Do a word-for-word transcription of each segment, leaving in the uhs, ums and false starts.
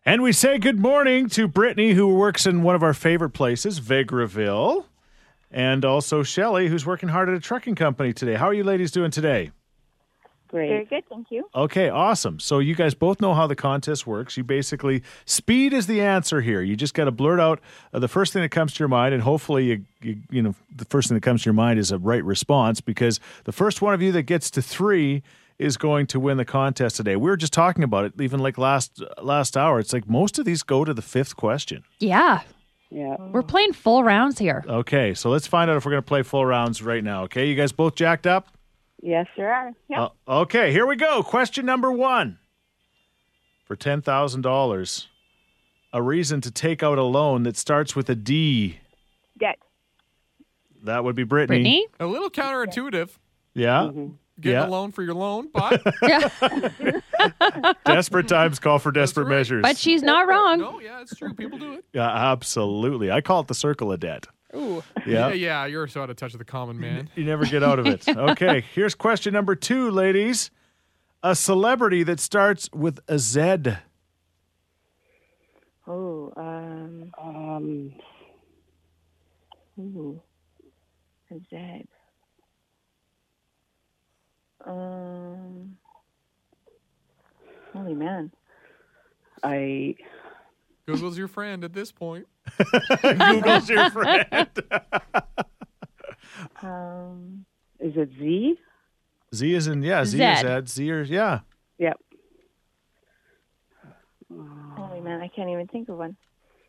And we say good morning to Brittany, who works in one of our favorite places, Vegreville, and also Shelley, who's working hard at a trucking company today. How are you ladies doing today? Great. Very good, thank you. Okay, awesome. So you guys both know how the contest works. You basically, speed is the answer here. You just got to blurt out uh, the first thing that comes to your mind, and hopefully, you, you you know, the first thing that comes to your mind is a right response, because the first one of you that gets to three is going to win the contest today. We were just talking about it, even like last last hour. It's like most of these go to the fifth question. Yeah. Yeah. We're playing full rounds here. Okay, so let's find out if we're going to play full rounds right now. Okay, you guys both jacked up? Yes. Sure are. Yep. Uh, okay, here we go. Question number one. For ten thousand dollars, a reason to take out a loan that starts with a D. Debt. That would be Brittany. Brittany? A little counterintuitive. Yeah? Mm-hmm. Getting Yeah. a loan for your loan, but Yeah. Desperate times call for desperate right. measures. But she's not wrong. no, yeah, it's true. People do it. Yeah, absolutely. I call it the circle of debt. Ooh. Yeah. Yeah, yeah, you're so out of touch with the common man. You never get out of it. Okay, here's question number two, ladies. A celebrity that starts with a Z. Oh, um, Um, ooh, a Z. Um, holy man. I Google's your friend at this point. Google's your friend. Um, is it Z? Z is in, yeah, Z, Z. is Z. Z or, yeah. Yep. holy man, I can't even think of one.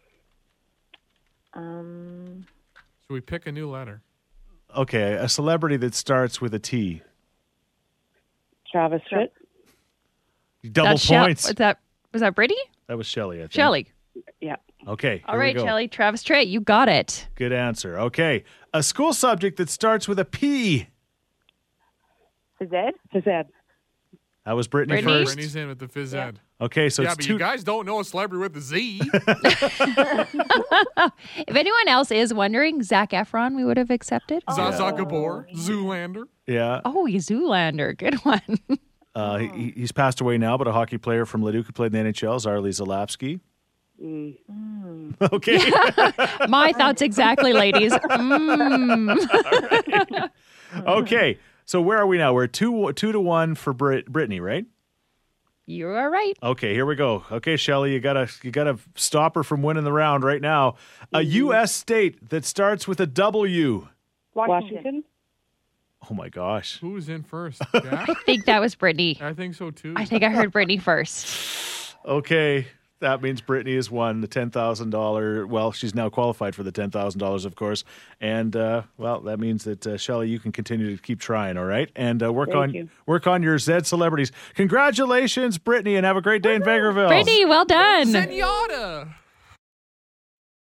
Um, So we pick a new letter. Okay, a celebrity that starts with a T. Travis Tritt. Double That's Shell- points. was that was that Brittany? That was Shelley, I think. Shelley. Yeah. Okay, All here right, we go. Shelley. Travis Tritt, you got it. Good answer. Okay, a school subject that starts with a P. a Z? His Ed. That was Brittany, Brittany? first. Brittany's in with the phys Yeah. ed. Okay, so yeah, it's but two. you guys don't know a celebrity with a Z. If anyone else is wondering, Zac Efron, we would have accepted. Zaza Gabor, Zoolander. Yeah, Oh, he's Zoolander. Good one. uh, he, he's passed away now, but a hockey player from Leduc who played in the N H L is Arlie Zalapsky. Mm. Okay. My thoughts exactly, ladies. Mm. Okay, so where are we now? We're two two to one for Brit- Brittany, right? You are right. Okay, here we go. Okay, Shelley, you gotta you gotta stop her from winning the round right now. A U S state that starts with a W. Washington. Washington. Oh my gosh. Who's in first? Jack? I think that was Brittany. I think so too. I think I heard Brittany first. Okay, that means Brittany has won the ten thousand dollars. Well, she's now qualified for the ten thousand dollars, of course. And, uh, well, that means that, uh, Shelley, you can continue to keep trying, all right? And uh, work Thank on you. work on your Z celebrities. Congratulations, Brittany, and have a great day in Vegreville. Brittany, well done. Zenyatta.